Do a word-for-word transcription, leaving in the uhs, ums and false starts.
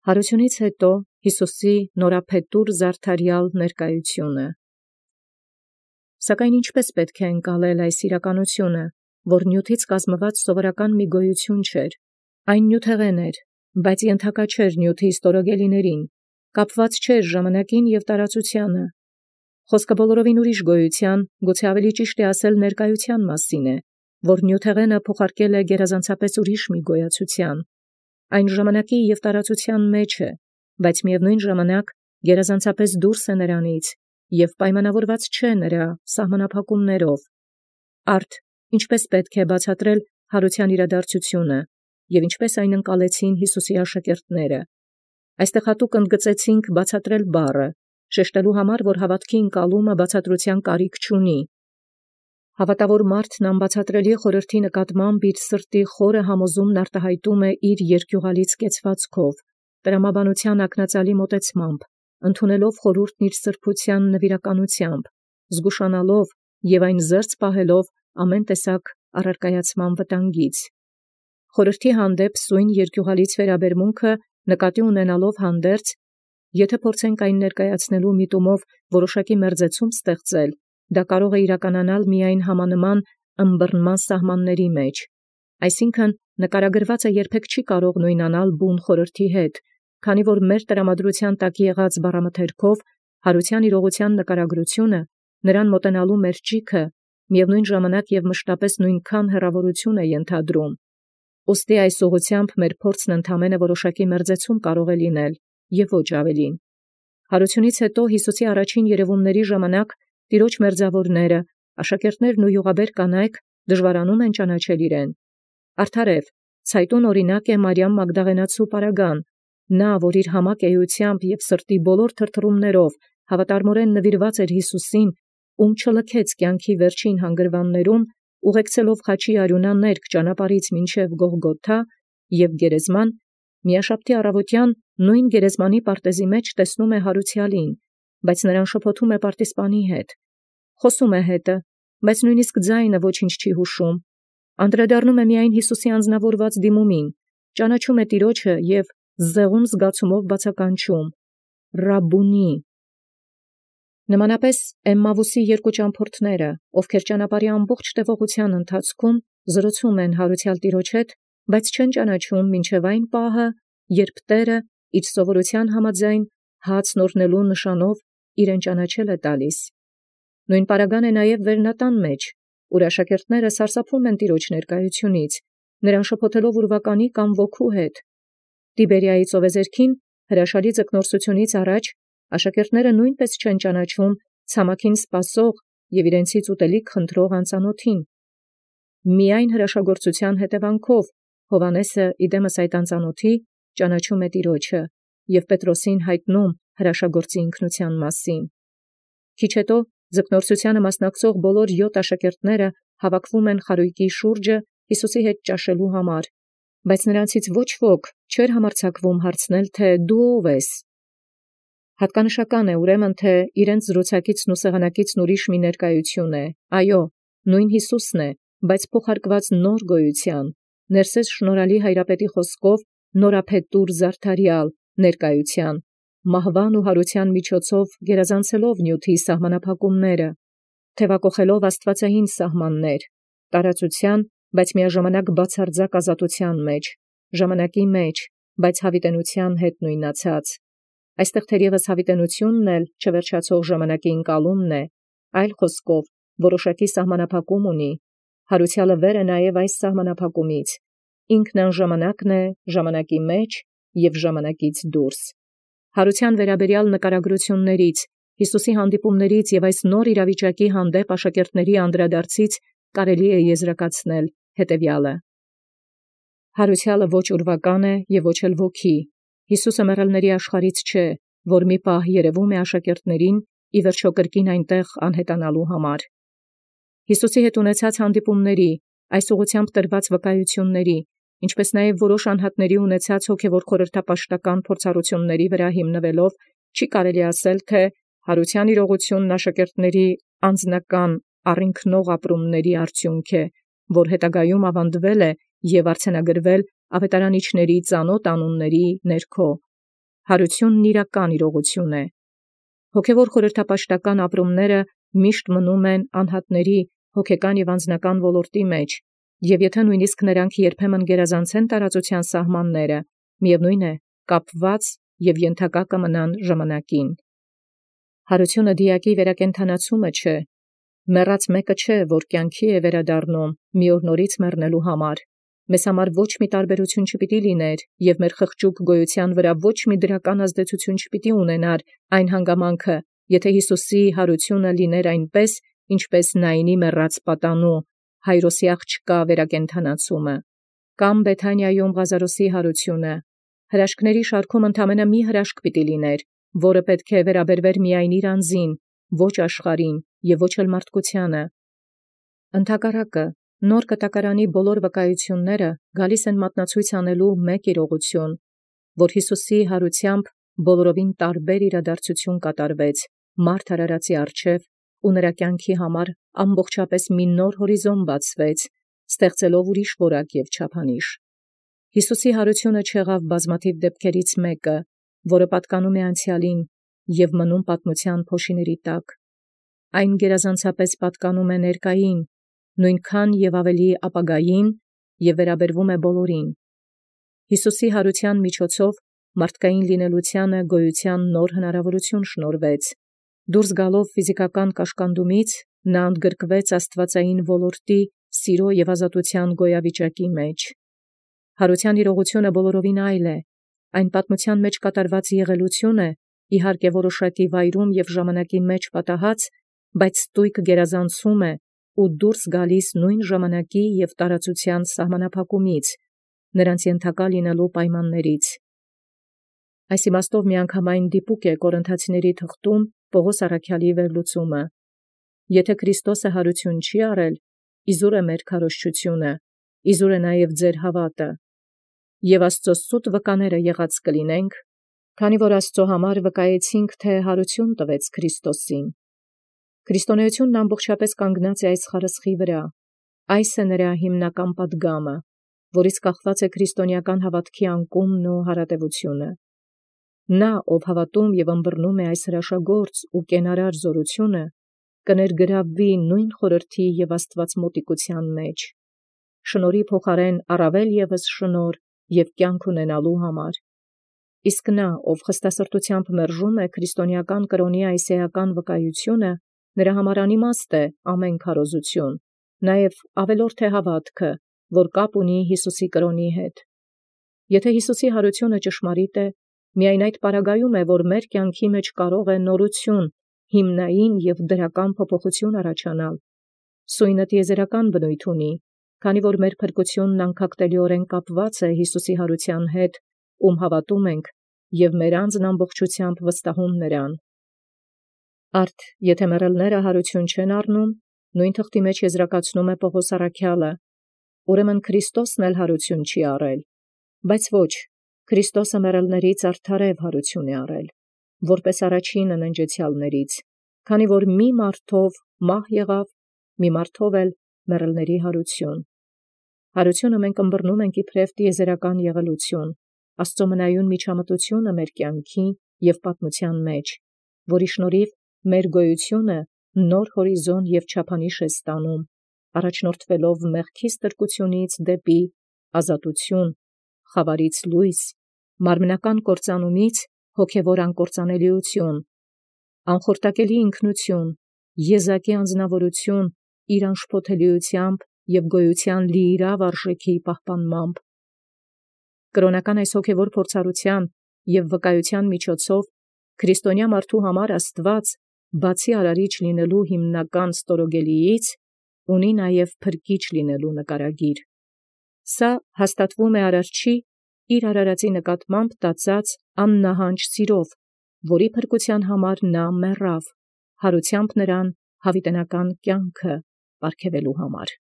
Հարությունից հետո Հիսուսի նորապետուր զարդարյալ ներկայությունը։ Սակայն ինչպես պետք է ընկալել այս իրականությունը, որ նյութից կազմված սովորական մի գոյություն չէր, այն նյութեղեն էր, բայց ենթակա չէր նյութի ստորոգելիներին, կապված չէր ժամանակին և տարածությանը։ Խոսքը բոլորովին ուրիշ գոյության, գուցե ավելի ճիշտ է ասել ներկայության մասին է, որ նյութեղենը փոխարկել է գերազանցապես ուրիշ մի գոյացության։ Այն ժամանակի և տարածության մեջ է, բայց միևնույն ժամանակ գերազանցապես դուրս է նրանից և պայմանավորված չէ նրա սահմանափակումներով։ Արդ ինչպես պետք է բացատրել հարության իրադարձությունը և ինչպես այն ընկալեցին Հիսուսի աշակերտները։ Այստեղ հատուկ ընդգծեցինք բացատրել բառը, շեշտելու համար, որ հավատքի ընկալումը բացատրության կարիք չունի։ Հավատավոր մարդն անբացատրելի խորհրդի նկատմամբ իր սրտի խորը համոզումն արտահայտում է իր երկյուղալից կեցվածքով, տրամաբանության ակնածալի մոտեցմամբ, ընդունելով խորհուրդն իր սրբության նվիրականությամբ, զգուշանալով և այն զերծ պահելով ամեն տեսակ առարկայացման վտանգից։ Խորհրդի հանդեպ սույն երկյուղալից վերաբերմունքը նկատի ունենալով հանդերձ, եթե փորձենք այն ներկայացնելու միտումով որոշակի մերձեցում ստեղծել, դա կարող է իրականանալ միայն համանման ըմբռնման սահմանների մեջ, այսինքն նկարագրվածը երբեք չի կարող նույնանալ բուն խորհրդի հետ, քանի որ մեր տրամադրության տակ եղած բառամթերքով հարության իրողության նկարագրությունը նրան մոտենալու մեր ճիգը միևնույն ժամանակ և մշտապես նույնքան հեռավորություն է ենթադրում։ Ուստի այս ուղղությամբ մեր փորձն ընդամենը որոշակի մերձեցում կարող է լինել և ոչ ավելին։ Հարությունից հետո Հիսուսի առաջին երևումների ժամանակ տիրոջ մերձավորները, աշակերտներն ու յուղաբեր կանայք դժվարանում են ճանաչել իրեն։ Արդարև, ցայտուն օրինակ է Մարիամ Մագդաղենացու պարագան, նա, որ իր համակ էությամբ և սրտի բոլոր թրթռումներով հավատարմորեն նվիրված էր Հիսուսին, ում չլքեց կյանքի վերջին հանգրվաններում, ուղեկցելով խաչի արյունա ներք ճանապարհից մինչև Գողգոթա և գերեզման, միաշաբթի առավոտյան նույն գերեզմանի պարտեզի մեջ տեսնում է հարուցյալին, բայց նրան շփոթում է պարտիզպանի հետ, խոսում է հետը, բայց նույնիսկ ձայնը ոչինչ չի հուշում, անդրադառնում է միայն Հիսուսի անձնավորված դիմումին, ճանաչում է տիրոջը և զեղում զգացումով բացականչում. «Ռաբբունի»։ Նմանապես Էմմավուսի երկու ճամփորդները, ովքեր ճանապարհի ամբողջ տևողության ընթացքում զրուցում են հարուցյալ տիրոջ հետ, բայց չեն ճանաչում մինչև այն պահը, երբ Տէրը իր սովորութեան համաձայն հացն օրհնելու նշանով իրեն ճանաչել է տալիս։ Նույն պարագան է նաև վերնատան մեջ, ուր աշակերտները սարսափում են տիրոջ ներկայությունից, նրան շփոթելով ուրվականի կամ ոգու հետ։ Տիբերիայի ծովեզերքին հրաշալի ձկնորսությունից առաջ աշակերտները նույնպես չեն ճանաչում ցամաքին սպասող և իրենցից ուտելիք խնդրող անծանոթին։ Միայն հրաշագործության հետևանքով Հովհաննեսը իդեմս այդ անծանոթի ճանաչում է տիրոջը և Պետրոսին հայտնում հրաշագործի ինքնության մասին։ Քիչ հետո ձկնորսությանը մասնակցող բոլոր յոթ աշակերտները հավաքվում են խարույկի շուրջը Հիսուսի հետ ճաշելու համար, բայց նրանցից ոչ ոք չէր համարձակվում հարցնել, թե «Դու ո՞վ ես»։ Հատկանշական է ուրեմն, թե իրենց զրուցակիցն ու սեղանակիցն ուրիշ մի ներկայություն է, այո, նույն Հիսուսն է, բայց փոխարկված նոր գոյության, ներսես շնորհալի Հայրապետի խոսքով նորապետուր զարդարյալ ներկայության, մահվան ու հարության միջոցով գերազանցելով նյութի սահմանափակումները, թևակոխելով աստվածային սահմաններ, տարածության, բայց միաժամանակ բացարձակ ազատության մեջ, ժամանակի մեջ, բայց հավիտենության հետ նույնացած։ Այստեղ թերևս հավիտենությունն էլ չվերջացող ժամանակի ընկալումն է, այլ խոսքով որոշակի սահմանափակում ունի, հարուցյալը վեր է նաև այս սահմանափակումից, ինքն անժամանակն է ժամանակի մեջ և ժամանակից դուրս։ Հարության վերաբերյալ նկարագրություններից, Հիսուսի հանդիպումներից և այս նոր իրավիճակի հանդեպ աշակերտների անդրադարձից կարելի է եզրակացնել հետևյալը. հարուցյալը ոչ ուրվական է և ոչ էլ ոգի։ Հիսուսը մեռելների աշխարհից չէ, որ մի պահ երևում է աշակերտներին, ի վերջո կրկին այնտեղ անհետանալու համար։ Հիսուսի հետ ունեցած հանդիպումների, այս ուղղությամբ տրված վկայությունների, ինչպես նաև որոշ անհատների ունեցած հոգևոր խորհրդապաշտական փորձառությունների վրա հիմնվելով, չի կարելի ասել, թե հարության իրողությունն աշակերտների անձնական առինքնող ապրումների արդյունք է, որ հետագայում ավանդվել է և արձանագրվել ավետարանիչների ծանոթ անունների ներքո, Հարությունն իրական իրողություն է։ Հոգևոր խորհրդապաշտական ապրումները միշտ մնում են անհատների հոգեկան և անձնական ոլորտի մեջ, և եթե նույնիսկ նրանք երբեմն գերազանցեն տարածության սահմանները, միևնույն է, կապված և ենթակա կմնան ժամանակին։ Հարությունը դիակի վերակենդանացումը չէ, մեռած մեկը չէ, որ կյանքի է վերադառնում մի օր նորից մեռնելու համար։ Մեզ համար ոչ մի տարբերություն չպիտի լիներ, և մեր խղճուկ գոյության վրա ոչ մի դրական ազդեցություն չպիտի ունենար այն հանգամանքը, եթե Հիսուսի հարությունը լիներ այնպես, ինչպես Նայինի մեռած պատանու Հայրոսի աղջկա վերակենդանացումը, կամ Բեթանիայում Ղազարոսի հարությունը։ Հրաշքների շարքում ընդամենը մի հրաշք պիտի լիներ, որը պետք է վերաբերվեր միայն իր անձին, ոչ աշխարհին և ոչ էլ մարդկությանը։ Ընդհակառակը, նոր կտակարանի բոլոր վկայությունները գալիս են մատնացույց անելու մեկ իրողություն, որ Հիսուսի հարությամբ բոլորովին տարբեր իրադարձություն կատարվեց մարդ արարածի առջև, ու նրա կյանքի համար ամբողջապես մի նոր հորիզոն բացվեց, ստեղծելով ուրիշ որակ և չափանիշ։ Հիսուսի հարությունը չեղավ բազմաթիվ դեպքերից մեկը, որը պատկանում է անցյալին և մնում պատմության փոշիների տակ։ Այն գերազանցապես պատկանում է ներկային, նույնքան և ավելի ապագային և վերաբերվում է բոլորին։ Հիսուսի հարության միջոցով մարդկային լինելությանը գոյության նոր հնարավորություն շնորհվեց։ Դուրս գալով ֆիզիկական կաշկանդումից, նա ընդգրկվեց աստվածային ոլորտի սիրո և ազատության գոյավիճակի մեջ։ Հարության իրողությունը բոլորովին այլ է։ Այն պատմության մեջ կատարված եղելություն է, իհարկե որոշակի վայրում և ժամանակի մեջ պատահած, բայց ստույգ գերազանցում է ու դուրս գալիս նույն ժամանակի և տարածության սահմանափակումից, նրանց ենթակա լինելու պայմաններից։ Այս իմաստով միանգամայն դիպուկ է Կորինթացիների թղթում Պողոս առաքյալի վերլուծումը. «Եթե Քրիստոսը հարություն չի արել, իզուր է մեր քարոզչությունը, իզուր է նաև ձեր հավատը։ Եվ Աստծո սուտ վկաները եղած կլինենք, քանի որ Աստծո համար վկայեցինք, թե հարություն տվեց Քրիստոսին»։ Քրիստոնեությունն ամբողջապես կանգնած է այս խարսխի վրա։ Այս է նրա հիմնական պատգամը, որից կախված է քրիստոնեական հավատքի անկումն ու հարատևությունը։ Նա, ով հավատում և ըմբռնում է այս հրաշագործ ու կենարար զորությունը, կներգրավվի նույն խորհրդի և աստվածմոտիկության մեջ, շնորհի փոխարեն առավել ևս շնորհ և կյանք ունենալու համար։ Իսկ նա, ով խստասրտությամբ մերժում է քրիստոնեական կրոնի այս էական վկայությունը, նրա համար անիմաստ է ամեն քարոզություն, նաև ավելորդ է հավատքը, որ կապ ունի Հիսուսի կրոնի հետ։ Եթե Հիսուսի հարությունը ճշմարիտ է, միայն այդ պարագայում է, որ մեր կյանքի մեջ կարող է նորություն, հիմնային և դրական փոփոխություն առաջանալ։ Սույնը տիեզերական բնույթ ունի, քանի որ մեր փրկությունն անքակտելիորեն կապված է Հիսուսի հարության հետ, ում հավատում ենք, և մեր անձն ամբողջությամբ վստահում նրան։ Արդ եթե մեռելները հարություն չեն առնում, նույն թղթի մեջ եզրակացնում է Պողոս առաքյալը, ուրեմն Քրիստոսն էլ հարություն չի առել։ Բայց ոչ, Քրիստոսը մեռելներից արդարև հարություն է առել, որպես առաջինը ննջեցյալներից, քանի որ մի մարդով մահ եղավ, մի մարդով էլ մեռելների հարություն։ Հարությունը մենք ըմբռնում ենք իբրև տիեզերական եղելություն, Աստծո մնայուն միջամտությունը մեր կյանքի և պատմության մեջ, որի շնորհիվ մեր գոյությունը նոր հորիզոն և չափանիշ է ստանում, առաջնորդվելով մեղքի ստրկությունից դեպի ազատություն, խավարից լույս, մարմնական կործանումից հոգևոր անկործանելիություն, անխորտակելի ինքնություն, եզակի անձնավորություն իր անշփոթելիությամբ և գոյության լիիրավ արժեքի պահպանմամբ։ Կրոնական այս հոգևոր փորձառության և վկայության միջոցով քրիստոնյա մարդու համար Աստված, բացի արարիչ լինելու հիմնական ստորոգելիից, ունի նաև փրկիչ լինելու նկարագիր։ Սա հաստատվում է Արարչի իր արարածի նկատմամբ տածած աննահանջ սիրով, որի փրկության համար նա մեռավ, հարությամբ նրան հավիտենական կյանքը պարգևելու համար։